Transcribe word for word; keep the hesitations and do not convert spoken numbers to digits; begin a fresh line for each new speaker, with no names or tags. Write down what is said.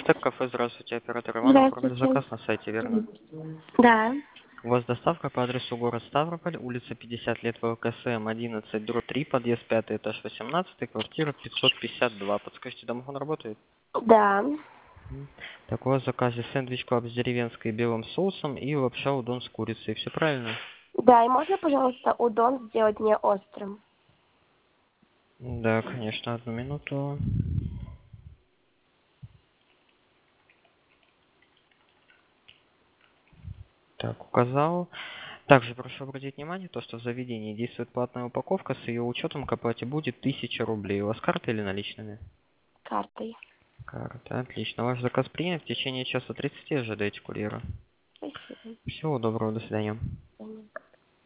Стек кафе, здравствуйте, оператор Иван, оформили
Здравствуйте.
заказ на сайте, верно?
Да.
У вас доставка по адресу город Ставрополь, улица пятьдесят лет ВКСМ одиннадцать, дробь три, подъезд пятый, этаж восемнадцатый, квартира пятьсот пятьдесят два. Подскажите, домофон работает?
Да.
Мгм. Так, у вас в заказе сэндвич клаб с деревенской белым соусом и лапша удон с курицей. Все правильно?
Да, и можно, пожалуйста, удон сделать не острым?
Да, конечно, одну минуту. Так, указал. Также прошу обратить внимание, то, что в заведении действует платная упаковка, с ее учетом к оплате будет тысяча рублей. У вас карта или наличными?
Картой.
Карта, отлично. Ваш заказ принят. В течение часа тридцати ожидайте курьера.
Спасибо.
Всего доброго, до свидания.
До свидания.